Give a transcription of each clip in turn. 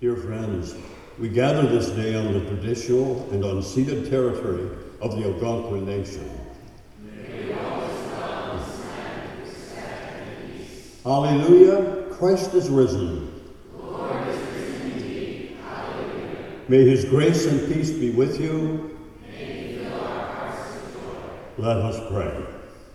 Dear friends, we gather this day on the traditional and unceded territory of the Algonquin Nation. Hallelujah, Christ is risen. Lord is risen indeed. Hallelujah. May his grace and peace be with you. May he fill our hearts with joy. Let us pray.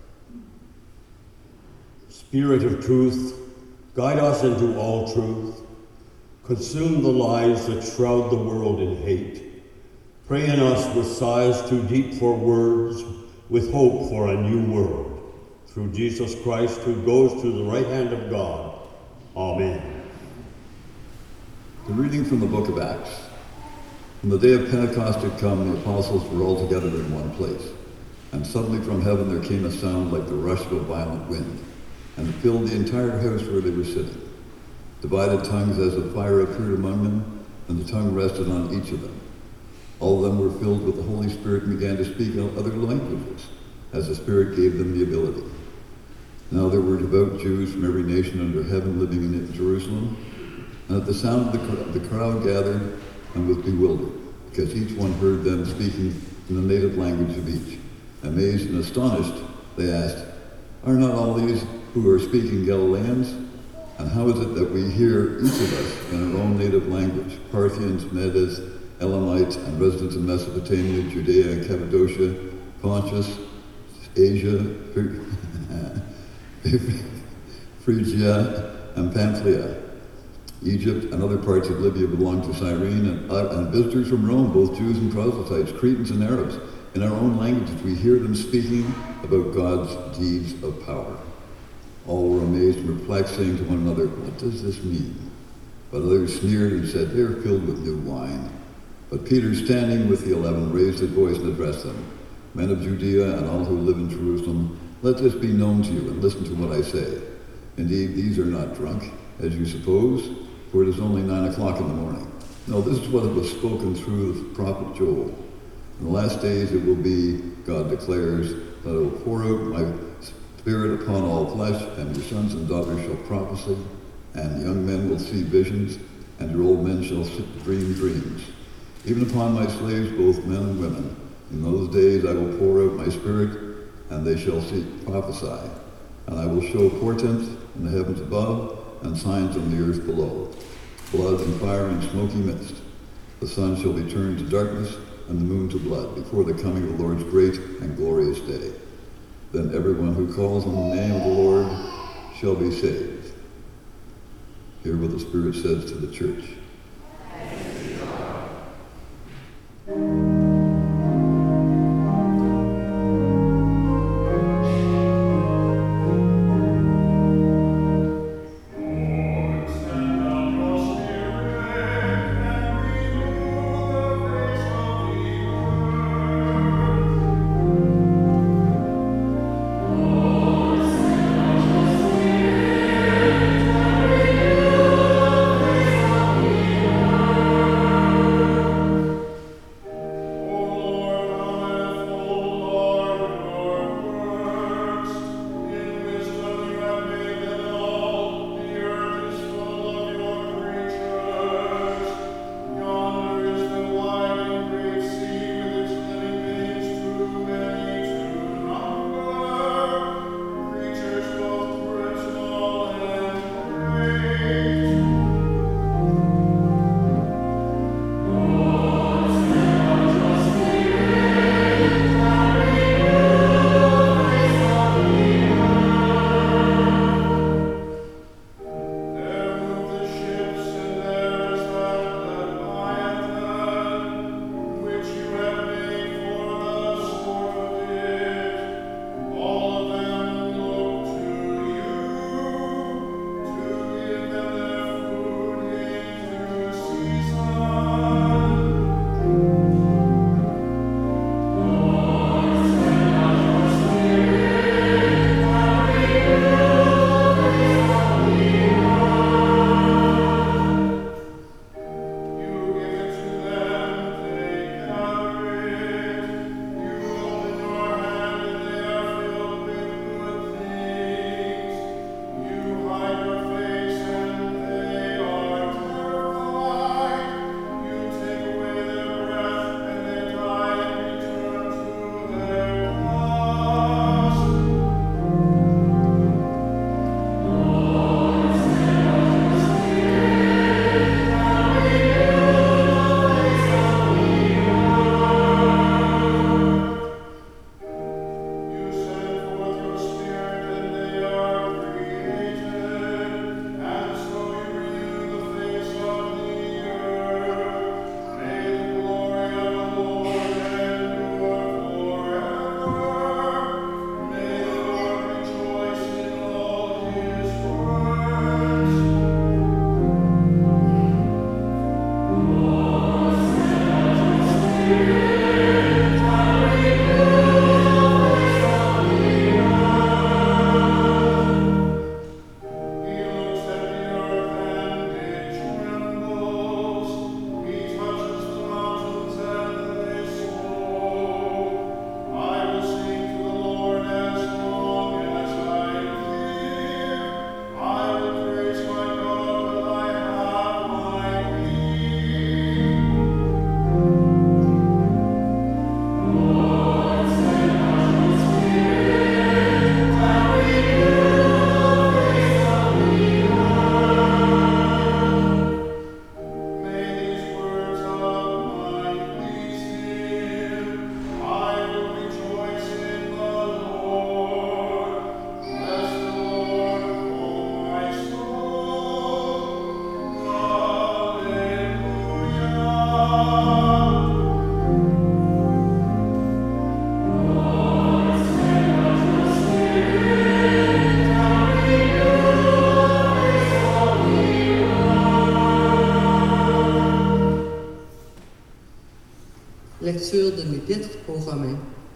Spirit of truth, guide us into all truth. Consume the lies that shroud the world in hate. Pray in us with sighs too deep for words, with hope for a new world. Through Jesus Christ, who goes to the right hand of God. Amen. The reading from the book of Acts. When the day of Pentecost had come, the apostles were all together in one place. And suddenly from heaven there came a sound like the rush of a violent wind, and it filled the entire house where they were sitting. Divided tongues as of fire appeared among them, and the tongue rested on each of them. All of them were filled with the Holy Spirit and began to speak in other languages, as the Spirit gave them the ability. Now there were devout Jews from every nation under heaven living in Jerusalem, and at the sound of the crowd gathered and was bewildered, because each one heard them speaking in the native language of each. Amazed and astonished, they asked, "Are not all these who are speaking Galileans? And how is it that we hear each of us in our own native language, Parthians, Medes, Elamites, and residents of Mesopotamia, Judea and Cappadocia, Pontus, Asia, Phrygia, and Pamphylia, Egypt, and other parts of Libya belong to Cyrene, and visitors from Rome, both Jews and proselytes, Cretans and Arabs. In our own languages we hear them speaking about God's deeds of power." All were amazed and perplexed, saying to one another, "What does this mean?" But others sneered and said, "They are filled with new wine." But Peter, standing with the 11, raised his voice and addressed them. "Men of Judea and all who live in Jerusalem, let this be known to you, and listen to what I say. Indeed, these are not drunk, as you suppose, for it is only 9 o'clock in the morning. No, this is what was spoken through the prophet Joel. In the last days it will be, God declares, that I will pour out my Spirit upon all flesh, and your sons and daughters shall prophesy, and young men will see visions, and your old men shall dream dreams. Even upon my slaves, both men and women, in those days I will pour out my Spirit, and they shall prophesy. And I will show portents in the heavens above, and signs on the earth below, blood and fire and smoky mist. The sun shall be turned to darkness, and the moon to blood, before the coming of the Lord's great and glorious day. Then everyone who calls on the name of the Lord shall be saved." Hear what the Spirit says to the church. Lecture de l'Épître aux Romains.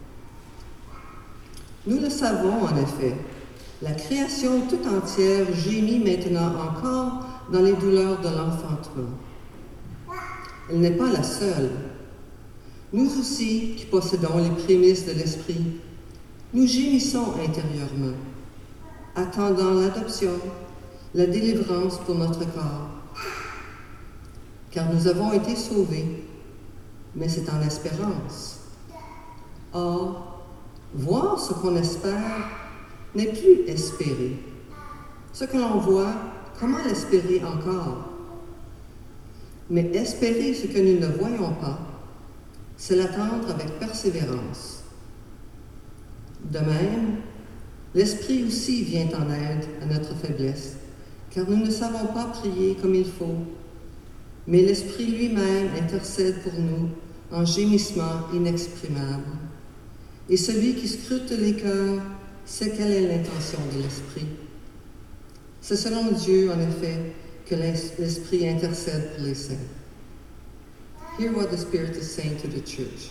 Nous le savons en effet, la création tout entière gémit maintenant encore dans les douleurs de l'enfantement. Elle n'est pas la seule. Nous aussi, qui possédons les prémices de l'Esprit, nous gémissons intérieurement, attendant l'adoption, la délivrance pour notre corps. Car nous avons été sauvés, mais c'est en espérance. Or, voir ce qu'on espère n'est plus espérer. Ce que l'on voit, comment l'espérer encore? Mais espérer ce que nous ne voyons pas, c'est l'attendre avec persévérance. De même, l'Esprit aussi vient en aide à notre faiblesse, car nous ne savons pas prier comme il faut, mais l'Esprit lui-même intercède pour nous en gémissement inexprimable. Et celui qui scrute les cœurs sait quelle est l'intention de l'Esprit. C'est selon Dieu, en effet, que l'Esprit intercède pour les saints. Hear what the Spirit is saying to the church.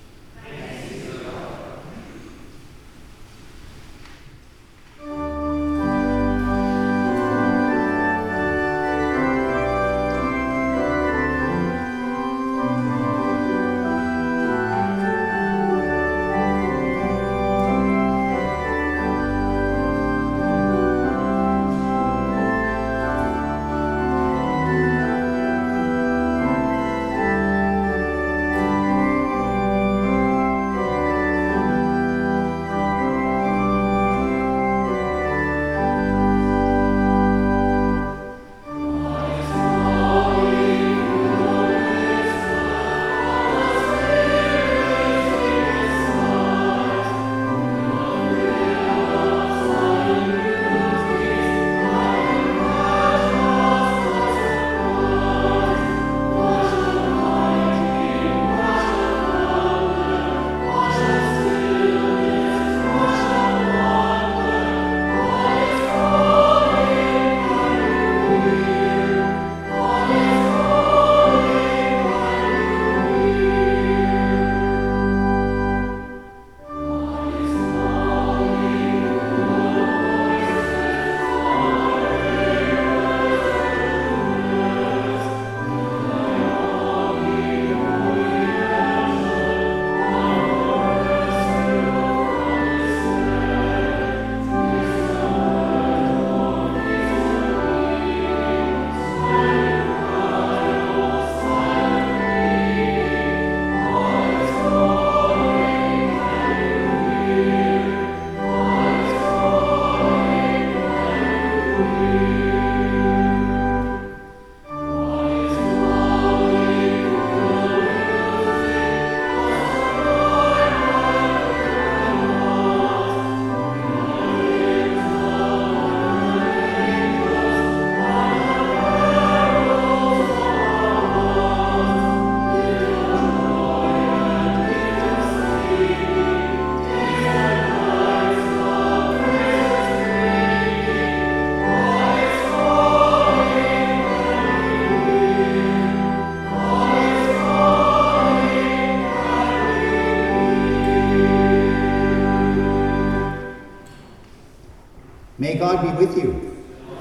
May God be with you.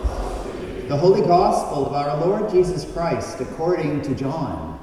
The Holy Gospel of our Lord Jesus Christ according to John.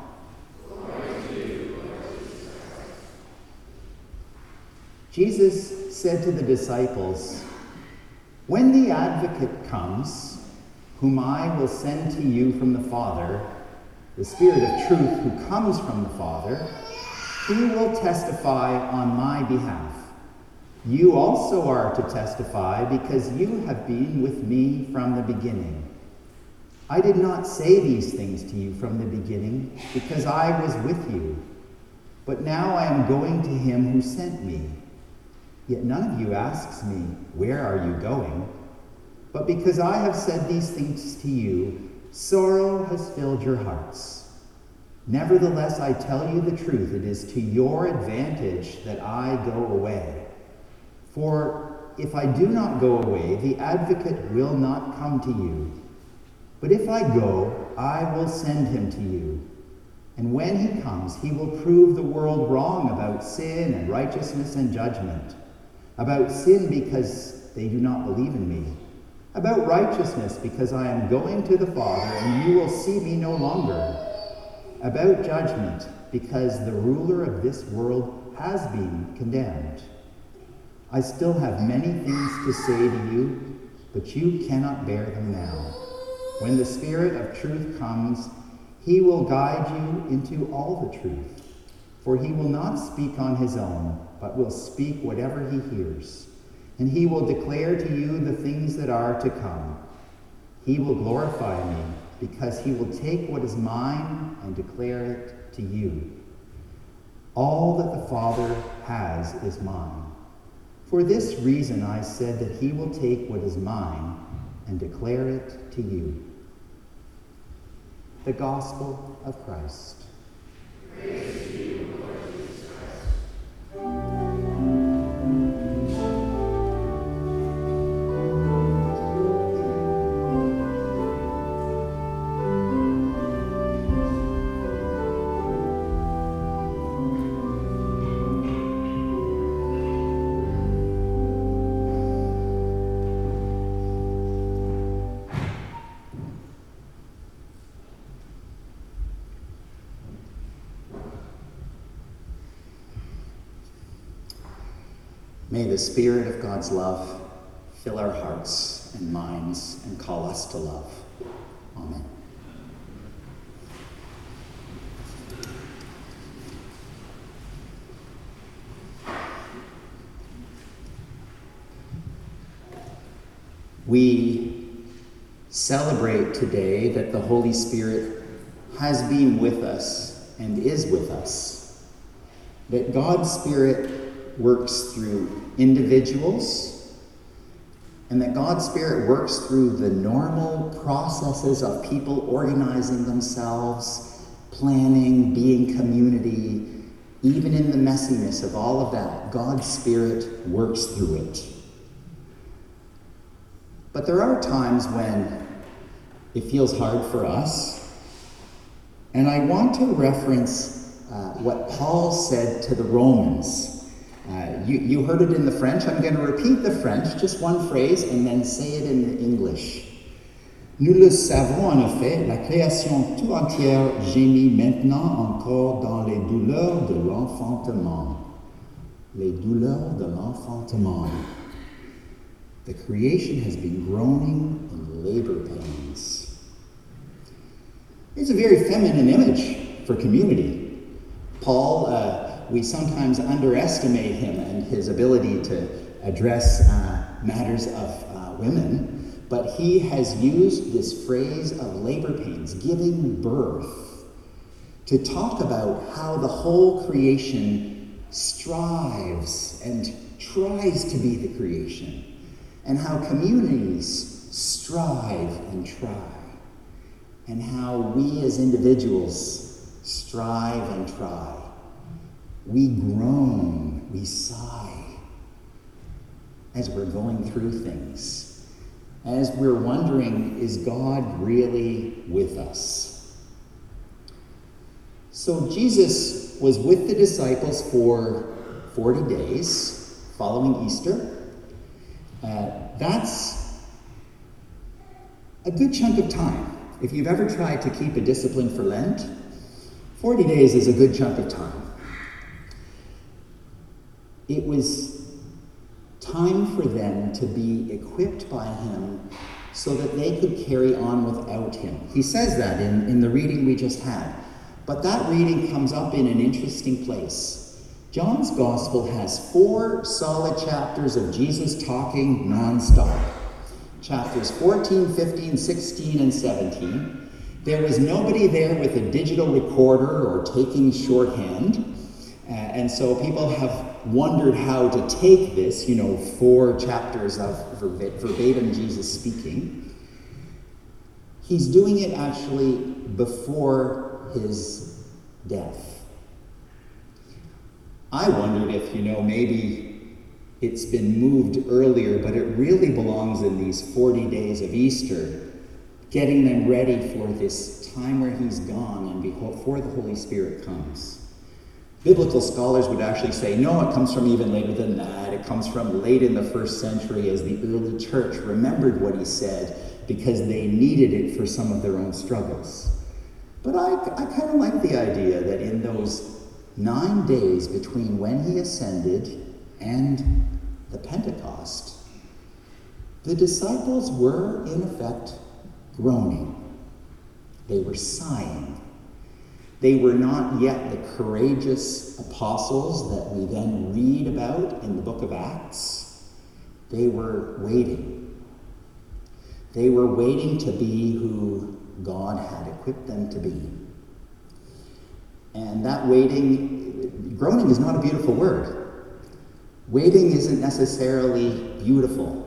Jesus said to the disciples, "When the Advocate comes, whom I will send to you from the Father, the Spirit of truth who comes from the Father, he will testify on my behalf. You also are to testify because you have been with me from the beginning. I did not say these things to you from the beginning because I was with you. But now I am going to him who sent me. Yet none of you asks me, 'Where are you going?' But because I have said these things to you, sorrow has filled your hearts. Nevertheless, I tell you the truth, it is to your advantage that I go away. For if I do not go away, the Advocate will not come to you. But if I go, I will send him to you. And when he comes, he will prove the world wrong about sin and righteousness and judgment. About sin because they do not believe in me. About righteousness because I am going to the Father and you will see me no longer. About judgment because the ruler of this world has been condemned. I still have many things to say to you, but you cannot bear them now. When the Spirit of truth comes, he will guide you into all the truth. For he will not speak on his own, but will speak whatever he hears. And he will declare to you the things that are to come. He will glorify me, because he will take what is mine and declare it to you. All that the Father has is mine. For this reason I said that he will take what is mine and declare it to you. The Gospel of Christ. Praise to you, Lord Jesus Christ. May the Spirit of God's love fill our hearts and minds and call us to love. Amen. We celebrate today that the Holy Spirit has been with us and is with us. That God's Spirit works through individuals, and that God's Spirit works through the normal processes of people organizing themselves, planning, being community. Even in the messiness of all of that, God's Spirit works through it. But there are times when it feels hard for us, and I want to reference what Paul said to the Romans. You heard it in the French. I'm going to repeat the French, just one phrase, and then say it in English. Nous le savons en effet, la création tout entière gémit maintenant encore dans les douleurs de l'enfantement. Les douleurs de l'enfantement. The creation has been groaning in labor pains. It's a very feminine image for community. Paul, we sometimes underestimate him and his ability to address matters of women, but he has used this phrase of labor pains, giving birth, to talk about how the whole creation strives and tries to be the creation, and how communities strive and try, and how we as individuals strive and try. We groan, we sigh as we're going through things, as we're wondering, is God really with us? So Jesus was with the disciples for 40 days following Easter. That's a good chunk of time. If you've ever tried to keep a discipline for Lent, 40 days is a good chunk of time. It was time for them to be equipped by him so that they could carry on without him. He says that in the reading we just had. But that reading comes up in an interesting place. John's Gospel has 4 solid chapters of Jesus talking nonstop. Chapters 14, 15, 16, and 17. There was nobody there with a digital recorder or taking shorthand. And so people have wondered how to take this, 4 chapters of verbatim Jesus speaking. He's doing it actually before his death. I wondered if, maybe it's been moved earlier, but it really belongs in these 40 days of Easter, getting them ready for this time where he's gone and before the Holy Spirit comes. Biblical scholars would actually say, no, it comes from even later than that. It comes from late in the first century as the early church remembered what he said because they needed it for some of their own struggles. But I kind of like the idea that in those 9 days between when he ascended and the Pentecost, the disciples were, in effect, groaning. They were sighing. They were not yet the courageous apostles that we then read about in the book of Acts. They were waiting. They were waiting to be who God had equipped them to be. And that waiting, groaning is not a beautiful word. Waiting isn't necessarily beautiful.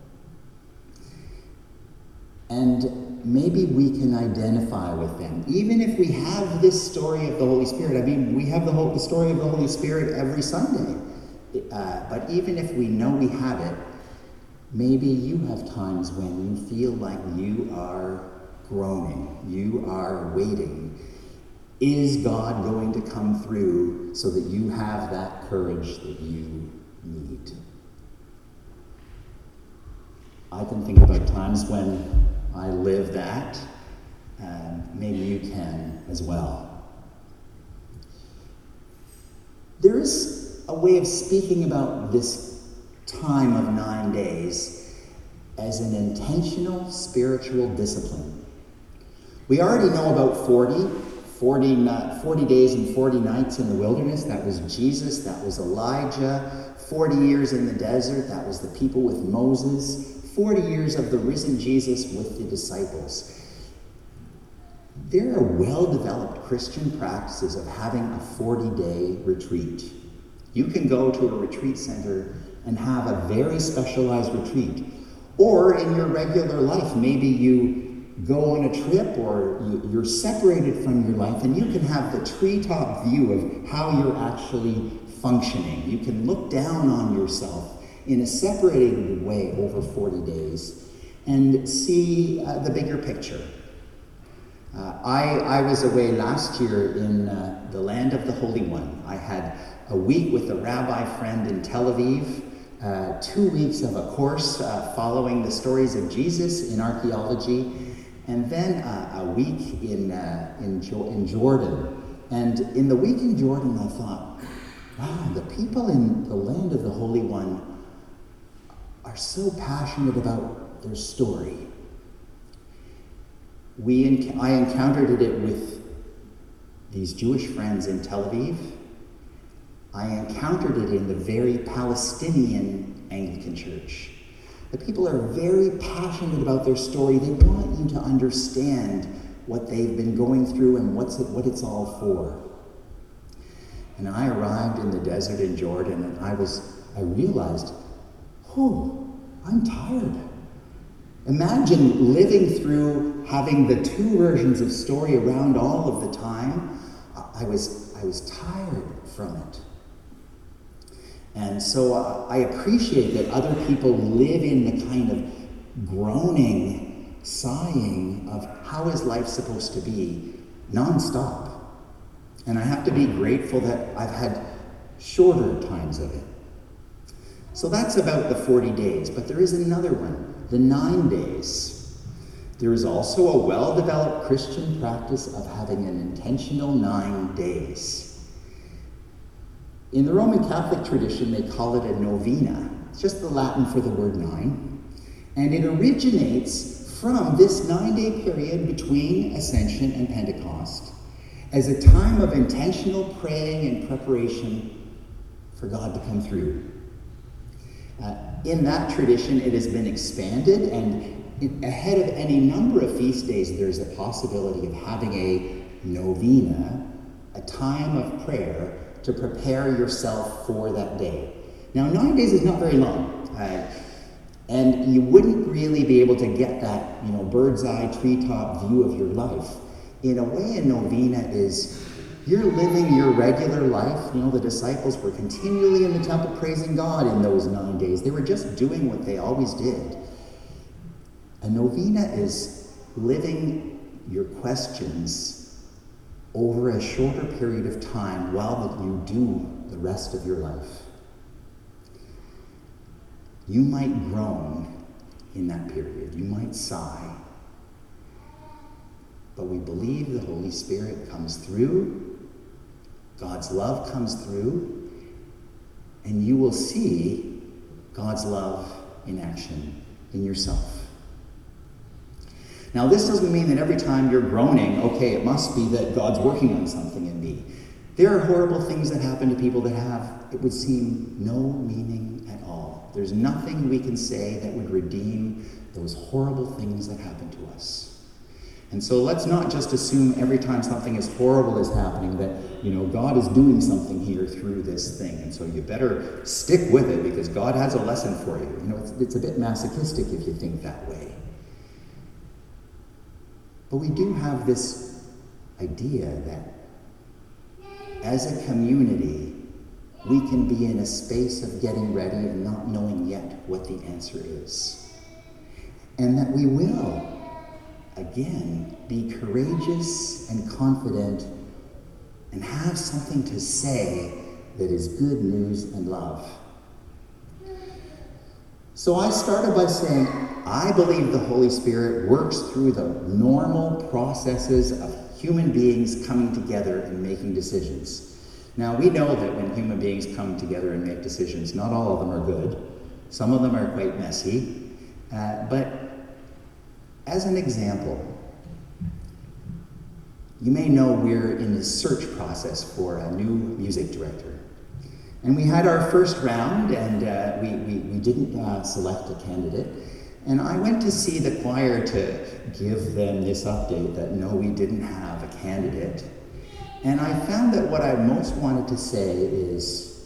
And maybe we can identify with them. Even if we have this story of the Holy Spirit, I mean, we have the story of the Holy Spirit every Sunday. But even if we know we have it, maybe you have times when you feel like you are groaning, you are waiting. Is God going to come through so that you have that courage that you need? I can think about times when I live that, and maybe you can as well. There is a way of speaking about this time of 9 days as an intentional spiritual discipline. We already know about 40 days and 40 nights in the wilderness. That was Jesus, that was Elijah. 40 years in the desert, that was the people with Moses. 40 years of the risen Jesus with the disciples. There are well-developed Christian practices of having a 40-day retreat. You can go to a retreat center and have a very specialized retreat. Or in your regular life, maybe you go on a trip or you're separated from your life and you can have the treetop view of how you're actually functioning. You can look down on yourself in a separated way over 40 days and see the bigger picture. I was away last year in the land of the Holy One. I had a week with a rabbi friend in Tel Aviv, 2 weeks of a course following the stories of Jesus in archaeology, and then a week in Jordan. And in the week in Jordan, I thought, wow, the people in the land of the Holy One are so passionate about their story. I encountered it with these Jewish friends in Tel Aviv. I encountered it in the very Palestinian Anglican Church. The people are very passionate about their story. They want you to understand what they've been going through and what it's all for. And I arrived in the desert in Jordan, and I realized, I'm tired. Imagine living through having the two versions of story around all of the time. I was tired from it. And so I appreciate that other people live in the kind of groaning, sighing of how is life supposed to be nonstop. And I have to be grateful that I've had shorter times of it. So that's about the 40 days, but there is another one, the 9 days. There is also a well-developed Christian practice of having an intentional 9 days. In the Roman Catholic tradition, they call it a novena. It's just the Latin for the word 9. And it originates from this 9-day period between Ascension and Pentecost as a time of intentional praying and preparation for God to come through. In that tradition, it has been expanded, and ahead of any number of feast days, there's a possibility of having a novena, a time of prayer to prepare yourself for that day. Now, 9 days is not very long, and you wouldn't really be able to get that, bird's eye treetop view of your life. In a way, a novena is you're living your regular life. The disciples were continually in the temple praising God in those 9 days. They were just doing what they always did. A novena is living your questions over a shorter period of time while that you do the rest of your life. You might groan in that period. You might sigh. But we believe the Holy Spirit comes through, God's love comes through, and you will see God's love in action in yourself. Now, this doesn't mean that every time you're groaning, okay, it must be that God's working on something in me. There are horrible things that happen to people that have, it would seem, no meaning at all. There's nothing we can say that would redeem those horrible things that happen to us. And so let's not just assume every time something as horrible is happening that, God is doing something here through this thing. And so you better stick with it because God has a lesson for you. It's a bit masochistic if you think that way. But we do have this idea that as a community, we can be in a space of getting ready and not knowing yet what the answer is. And that we will, again, be courageous and confident and have something to say that is good news and love. So I started by saying, I believe the Holy Spirit works through the normal processes of human beings coming together and making decisions. Now, we know that when human beings come together and make decisions, not all of them are good. Some of them are quite messy. But as an example, you may know we're in the search process for a new music director. And we had our first round, and we didn't select a candidate. And I went to see the choir to give them this update that no, we didn't have a candidate. And I found that what I most wanted to say is,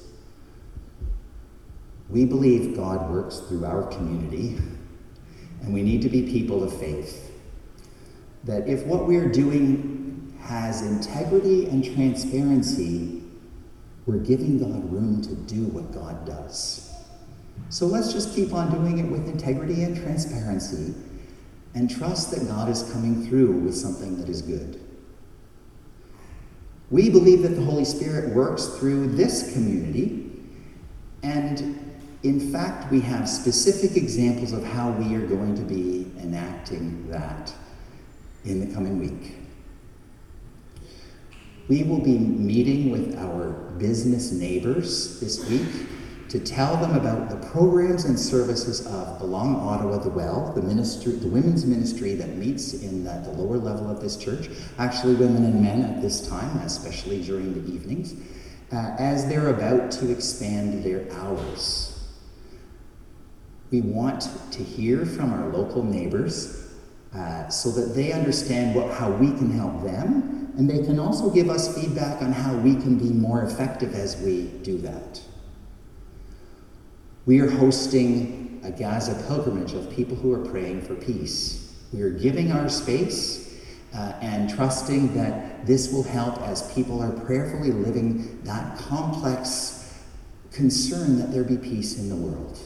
we believe God works through our community, and we need to be people of faith. That if what we're doing has integrity and transparency, we're giving God room to do what God does. So let's just keep on doing it with integrity and transparency and trust that God is coming through with something that is good. We believe that the Holy Spirit works through this community, and in fact, we have specific examples of how we are going to be enacting that in the coming week. We will be meeting with our business neighbors this week to tell them about the programs and services of Belong Ottawa The Well, the women's ministry that meets in the lower level of this church, actually women and men at this time, especially during the evenings, as they're about to expand their hours. We want to hear from our local neighbors so that they understand how we can help them, and they can also give us feedback on how we can be more effective as we do that. We are hosting a Gaza pilgrimage of people who are praying for peace. We are giving our space and trusting that this will help as people are prayerfully living that complex concern that there be peace in the world.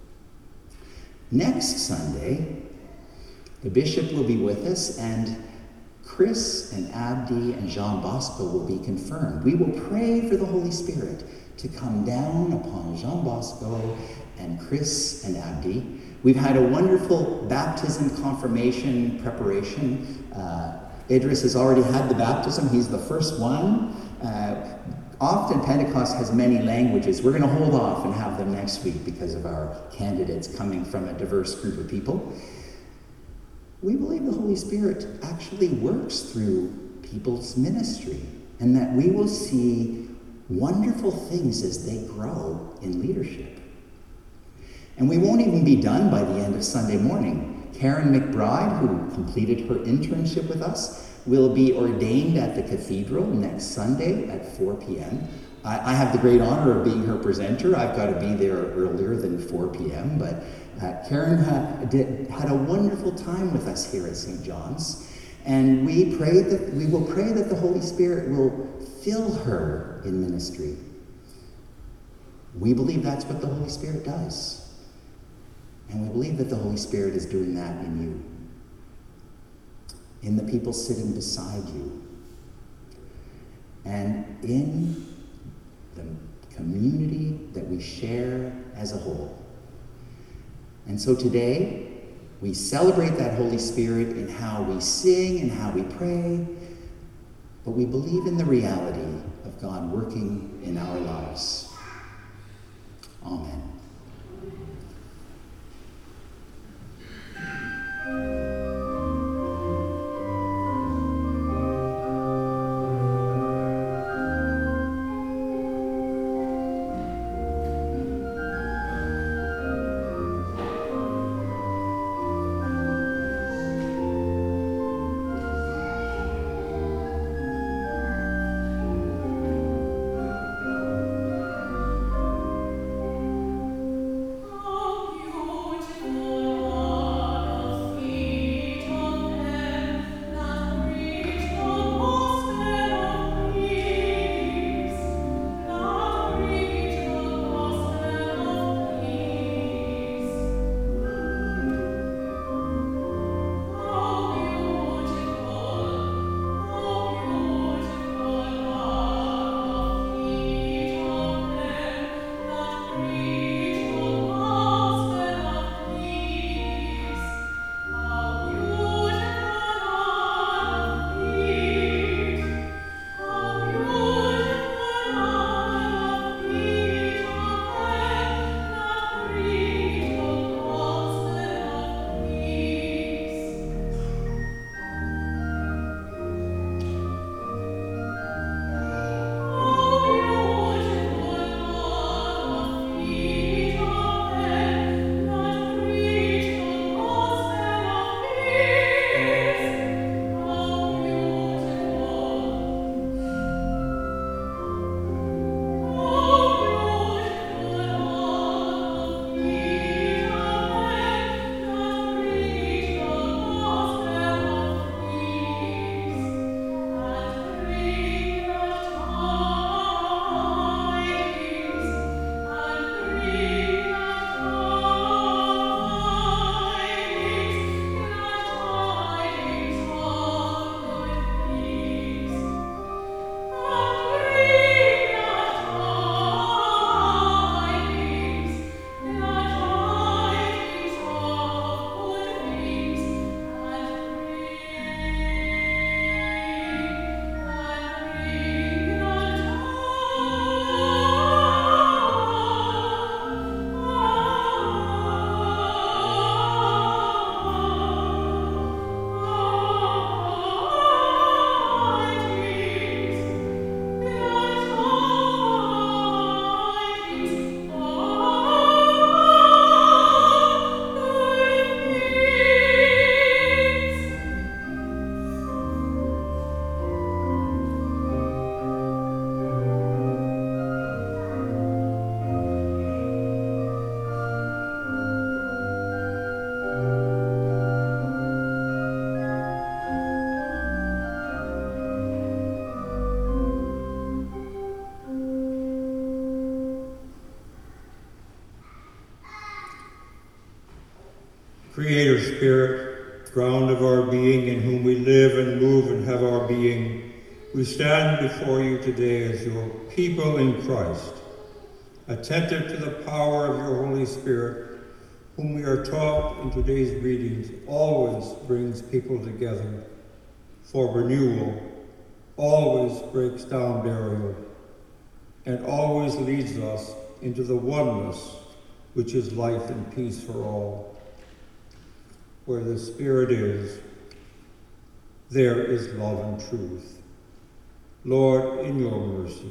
Next Sunday, the bishop will be with us, and Chris and Abdi and Jean Bosco will be confirmed. We will pray for the Holy Spirit to come down upon Jean Bosco and Chris and Abdi. We've had a wonderful baptism confirmation preparation. Idris has already had the baptism. He's the first one. Often Pentecost has many languages. We're going to hold off and have them next week because of our candidates coming from a diverse group of people. We believe the Holy Spirit actually works through people's ministry, and that we will see wonderful things as they grow in leadership. And we won't even be done by the end of Sunday morning. Karen McBride, who completed her internship with us, will be ordained at the cathedral next Sunday at 4 p.m. I have the great honor of being her presenter. I've got to be there earlier than 4 p.m., but Karen had a wonderful time with us here at St. John's, and we will pray that the Holy Spirit will fill her in ministry. We believe that's what the Holy Spirit does, and we believe that the Holy Spirit is doing that in you. in the people sitting beside you, and in the community that we share as a whole. And so today, we celebrate that Holy Spirit in how we sing and how we pray, but we believe in the reality of God working in our lives. Amen. Creator Spirit, ground of our being, in whom we live and move and have our being, we stand before you today as your people in Christ, attentive to the power of your Holy Spirit, whom we are taught in today's readings always brings people together for renewal, always breaks down barrier, and always leads us into the oneness which is life and peace for all. Where the Spirit is, there is love and truth. Lord, in your mercy.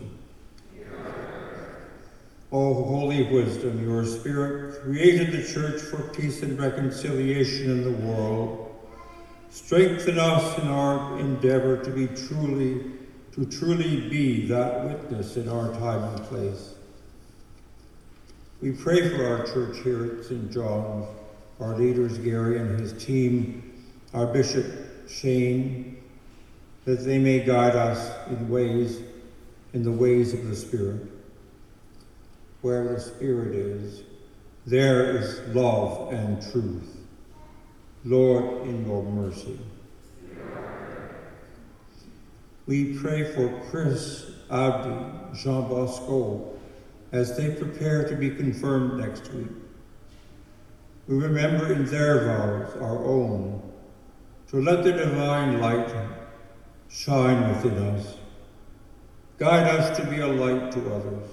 O holy wisdom, your Spirit created the church for peace and reconciliation in the world. Strengthen us in our endeavor to truly be that witness in our time and place. We pray for our church here at St. John's, our leaders, Gary and his team, our Bishop Shane, that they may guide us in the ways of the Spirit. Where the Spirit is, there is love and truth. Lord, in your mercy. We pray for Chris, Abdi, Jean Bosco, as they prepare to be confirmed next week. We remember in their vows our own, to let the divine light shine within us. Guide us to be a light to others.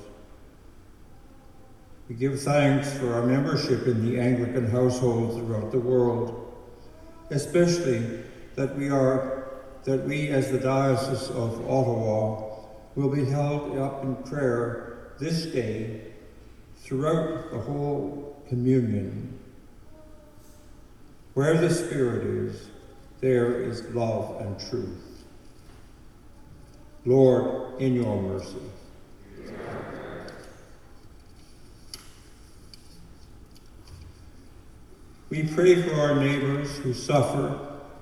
We give thanks for our membership in the Anglican household throughout the world, especially that we as the Diocese of Ottawa will be held up in prayer this day throughout the whole communion. Where the Spirit is, there is love and truth. Lord, in your mercy. We pray for our neighbors who suffer.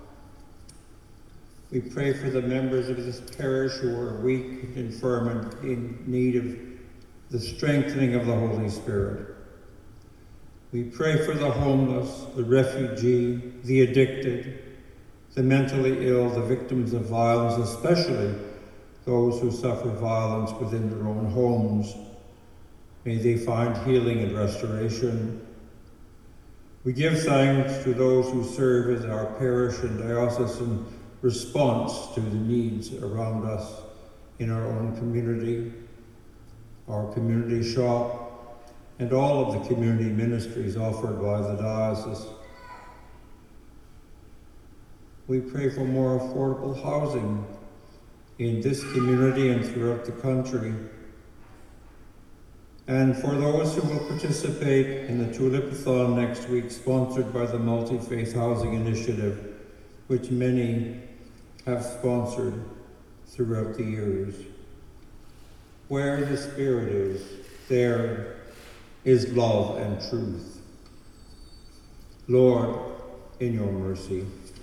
We pray for the members of this parish who are weak and infirm and in need of the strengthening of the Holy Spirit. We pray for the homeless, the refugee, the addicted, the mentally ill, the victims of violence, especially those who suffer violence within their own homes. May they find healing and restoration. We give thanks to those who serve as our parish and diocesan response to the needs around us in our own community, our community shop, and all of the community ministries offered by the diocese. We pray for more affordable housing in this community and throughout the country, and for those who will participate in the Tulipathon next week, sponsored by the Multi-Faith Housing Initiative, which many have sponsored throughout the years. Where the Spirit is, there is love and truth. Lord, in your mercy.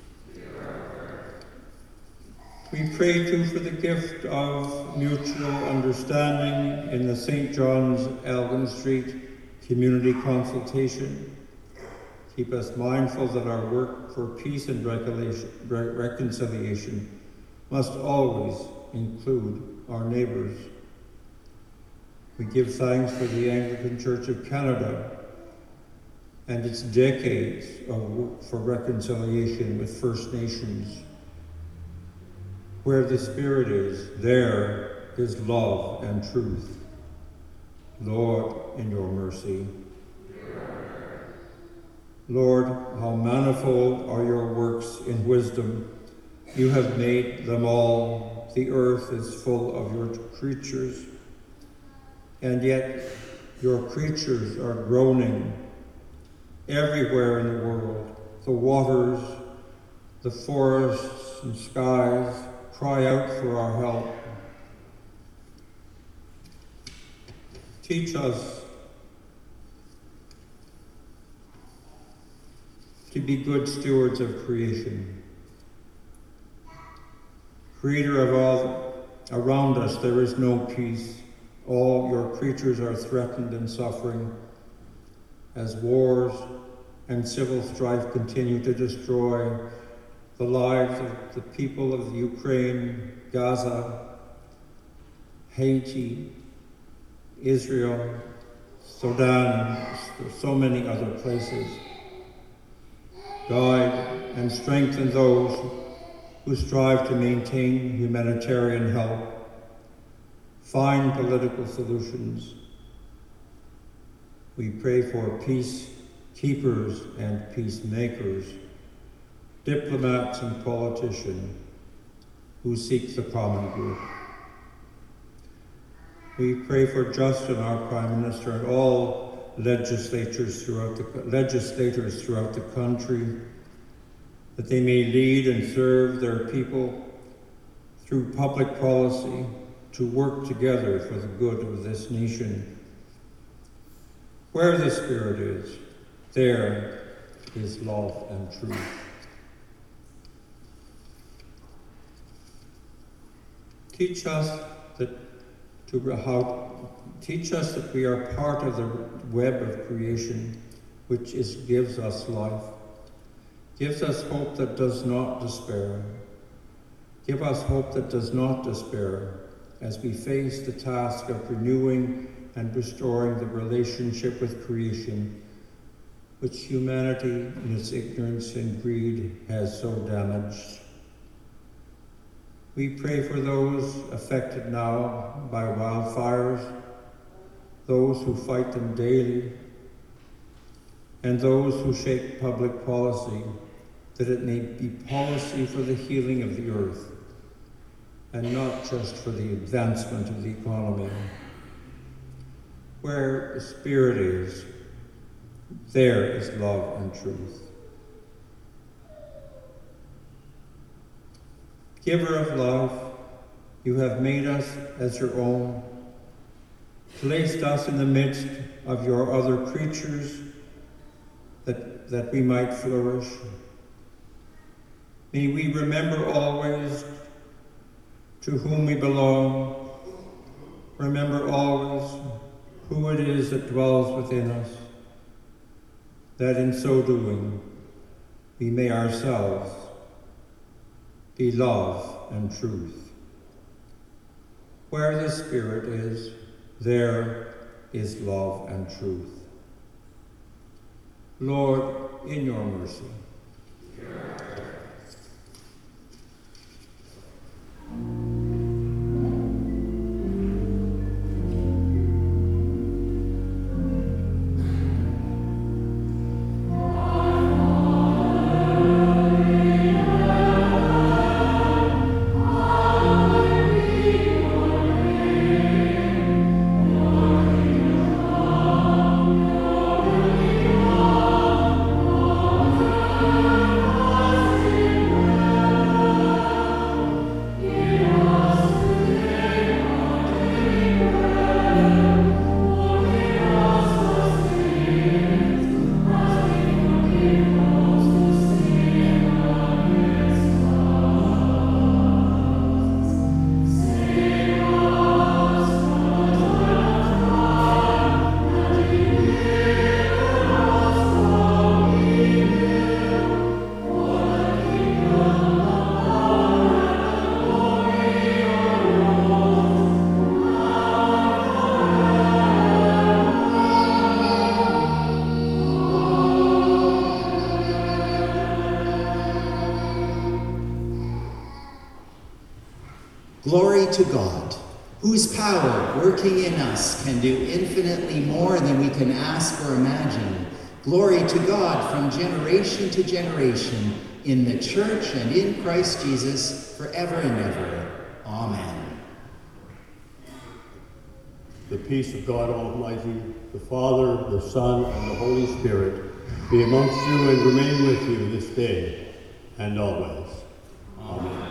We pray too for the gift of mutual understanding in the St. John's Elgin Street Community Consultation. Keep us mindful that our work for peace and reconciliation must always include our neighbors. We give thanks for the Anglican Church of Canada and its decades of work for reconciliation with First Nations. Where the Spirit is, there is love and truth. Lord, in your mercy. Lord, how manifold are your works in wisdom. You have made them all. The earth is full of your creatures. And yet your creatures are groaning everywhere in the world. The waters, the forests and skies cry out for our help. Teach us to be good stewards of creation. Creator of all around us, there is no peace. All your creatures are threatened and suffering as wars and civil strife continue to destroy the lives of the people of Ukraine, Gaza, Haiti, Israel, Sudan, so many other places. Guide and strengthen those who strive to maintain humanitarian help, find political solutions. We pray for peacekeepers and peacemakers, diplomats and politicians who seek the common good. We pray for Justin, our Prime Minister, and all legislators throughout the country, that they may lead and serve their people through public policy to work together for the good of this nation. Where the Spirit is, there is love and truth. Teach us that we are part of the web of creation, which gives us life, gives us hope that does not despair. Give us hope that does not despair as we face the task of renewing and restoring the relationship with creation, which humanity in its ignorance and greed has so damaged. We pray for those affected now by wildfires, those who fight them daily, and those who shape public policy, that it may be policy for the healing of the earth, and not just for the advancement of the economy. Where the Spirit is, there is love and truth. Giver of life, you have made us as your own, placed us in the midst of your other creatures that we might flourish. May we remember always to whom we belong, remember always who it is that dwells within us, that in so doing we may ourselves be love and truth. Where the Spirit is, there is love and truth. Lord, in your mercy. Glory to God, whose power working in us can do infinitely more than we can ask or imagine. Glory to God from generation to generation, in the church and in Christ Jesus, forever and ever. Amen. The peace of God Almighty, the Father, the Son, and the Holy Spirit be amongst you and remain with you this day and always. Amen.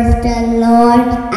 of the Lord.